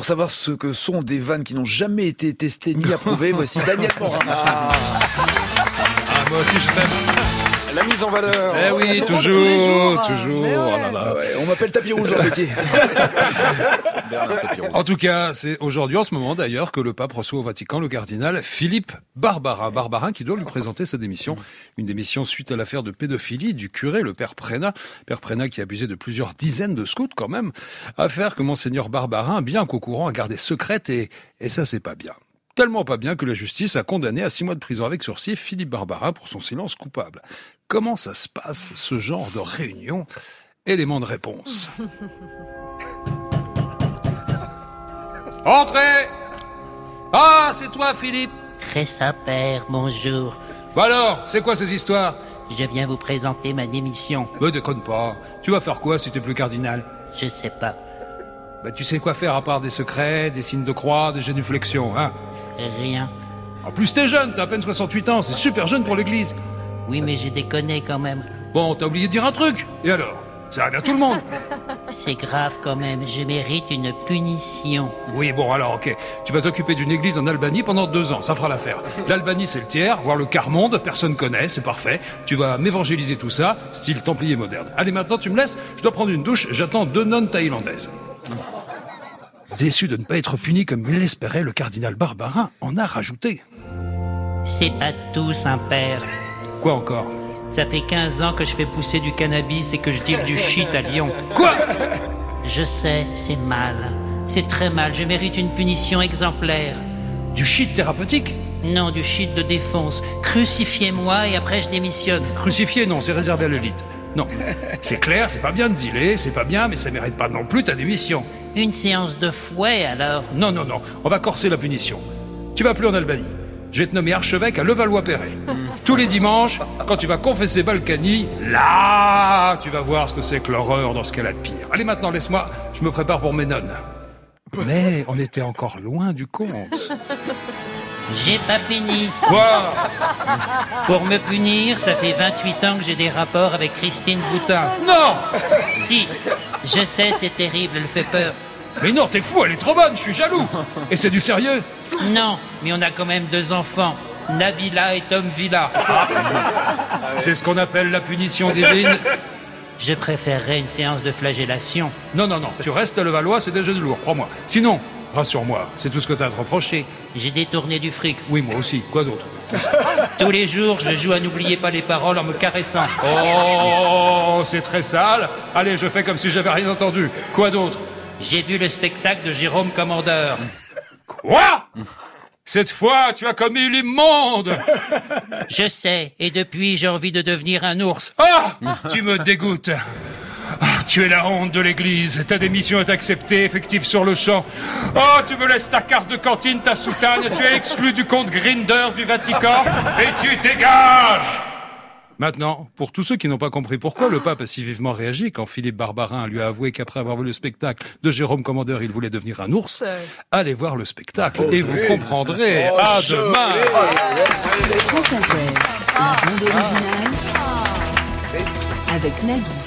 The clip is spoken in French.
pour savoir ce que sont des vannes qui n'ont jamais été testées ni approuvées. Voici Daniel Morin. Moi aussi je t'aime. La mise en valeur. Eh oui, toujours. Oh là là. Ouais, on m'appelle tapis rouge dans le métier. En tout cas, c'est aujourd'hui, en ce moment d'ailleurs, que le pape reçoit au Vatican le cardinal Philippe Barbarin, qui doit lui présenter sa démission. Une démission suite à l'affaire de pédophilie du curé, le père Prénat. Père Prénat qui a abusé de plusieurs dizaines de scouts quand même. Affaire que monseigneur Barbarin, bien qu'au courant, a gardé secrète et ça c'est pas bien. Tellement pas bien que la justice a condamné à 6 mois de prison avec sursis Philippe Barbarin pour son silence coupable. Comment ça se passe, ce genre de réunion ? Élément de réponse. Entrez ! Ah, c'est toi, Philippe ? Très Saint-Père, bonjour. Bah alors, c'est quoi ces histoires ? Je viens vous présenter ma démission. Me déconne pas. Tu vas faire quoi si t'es plus cardinal ? Je sais pas. Bah tu sais quoi faire à part des secrets, des signes de croix, des génuflexions, hein ? Rien. En plus t'es jeune, t'as à peine 68 ans, c'est super jeune pour l'église. Oui, mais j'ai déconné quand même. Bon, t'as oublié de dire un truc. Et alors ? Ça arrive à tout le monde. C'est grave quand même, je mérite une punition. Oui, bon, alors, ok. Tu vas t'occuper d'une église en Albanie pendant 2 ans, ça fera l'affaire. L'Albanie, c'est le tiers, voire le quart monde, personne connaît, c'est parfait. Tu vas m'évangéliser tout ça, style templier moderne. Allez, maintenant, tu me laisses, je dois prendre une douche, j'attends 2 nonnes thaïlandaises. Déçu de ne pas être puni comme il l'espérait, le cardinal Barbarin en a rajouté. C'est pas tout, Saint-Père. Quoi encore ? Ça fait 15 ans que je fais pousser du cannabis et que je deal du shit à Lyon. Quoi ? Je sais, c'est mal. C'est très mal, je mérite une punition exemplaire. Du shit thérapeutique ? Non, du shit de défonce. Crucifiez-moi et après je démissionne. Crucifié, non, c'est réservé à l'élite. Non, c'est clair, c'est pas bien de dealer, c'est pas bien, mais ça mérite pas non plus ta démission. Une séance de fouet, alors ? Non, on va corser la punition. Tu vas plus en Albanie. Je vais te nommer archevêque à Levallois-Perret. Tous les dimanches, quand tu vas confesser Balkany, là, tu vas voir ce que c'est que l'horreur dans ce qu'elle a de pire. Allez, maintenant, laisse-moi, je me prépare pour mes nonnes. Mais on était encore loin du compte. J'ai pas fini. Quoi ? Pour me punir, ça fait 28 ans que j'ai des rapports avec Christine Boutin. Non ! Si, je sais, c'est terrible, elle fait peur. Mais non, t'es fou, elle est trop bonne, je suis jaloux. Et c'est du sérieux ? Non, mais on a quand même 2 enfants, Nabila et Tom Villa. C'est ce qu'on appelle la punition divine. Je préférerais une séance de flagellation. Non, tu restes à Levallois, c'est déjà du lourd, crois-moi. Sinon, rassure-moi, c'est tout ce que t'as à te reprocher. J'ai détourné du fric. Oui, moi aussi, quoi d'autre ? Tous les jours, je joue à N'oubliez pas les paroles en me caressant. Oh, c'est très sale. Allez, je fais comme si j'avais rien entendu. Quoi d'autre ? J'ai vu le spectacle de Jérôme Commandeur. Quoi ? Cette fois, tu as commis l'immonde. Je sais, et depuis, j'ai envie de devenir un ours. Ah ! Tu me dégoûtes. Ah, tu es la honte de l'église. Ta démission est acceptée, effective sur le champ. Oh, tu me laisses ta carte de cantine, ta soutane. Tu es exclu du compte Grindr du Vatican et tu dégages. Maintenant, pour tous ceux qui n'ont pas compris pourquoi le pape a si vivement réagi quand Philippe Barbarin lui a avoué qu'après avoir vu le spectacle de Jérôme Commandeur, il voulait devenir un ours, allez voir le spectacle et vous comprendrez. À demain. France Inter, la bande originale avec Nagui.